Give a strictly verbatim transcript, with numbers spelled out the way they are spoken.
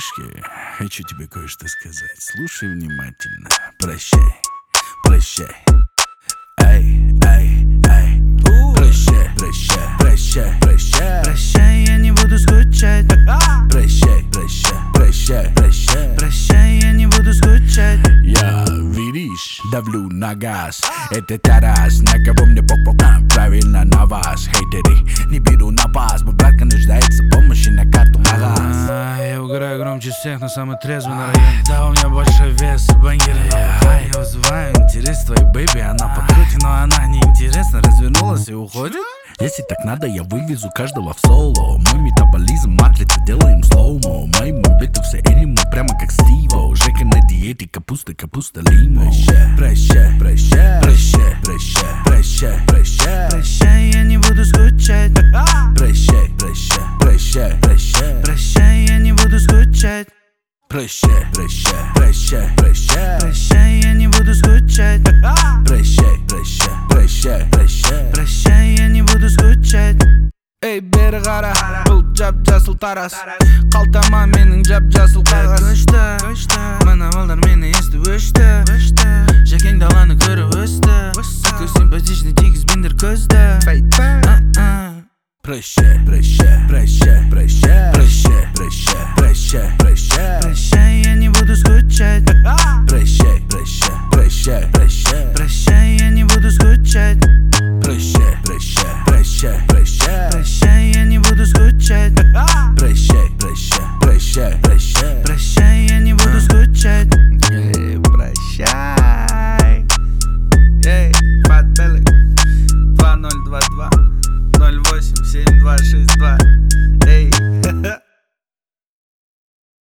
Братишка, хочу тебе кое-что сказать. Слушай внимательно. Прощай, прощай. Эй, эй, эй. Прощай, прощай, прощай, прощай. Прощай, я не буду скучать. Прощай, прощай, прощай, прощай. Прощай, я не буду скучать. Я, видишь, давлю на газ. Это Тарас, на кого мне бог попал. Правильно, на вас, хейтеры. Не беру на вас, мой братка нуждается в помощи на карту Магаз. Я играю громче всех, но самый трезвый на районе. Да, у меня больше вес, бангеры. Я вызываю интерес твоей бэйби. Она подкрутит, но она неинтересна. Развернулась и уходит. Если так надо, я вывезу каждого в соло. Мой метаболизм, матрица, делаем слоумо. Моему биту все эриму, прямо как Стиво. Жека на диете, капуста, капуста, лимо. Прощай, прощай, прощай, прощай, прощай, прощай. Прощай, я не буду скучать. Прощай, прощай, прощай, прощай. Прощай, я не буду скучать. Прощай, прощай, прощай, прощай. Прощай, я не буду скучать. Прощай, прощай, прощай, прощай. Прощай, я не буду скучать. Эй, бері қара, бұл жап-жасыл тарас. Қалтама менің жап-жасыл қағаз. Көшті, мына малдар мені естіп өшті. Жакең даланы көріп өсті. Такой симпатичный тигізбендер көзді. Прощай, прощай, прощай, прощай. Прощай, прощай, прощай, прощай.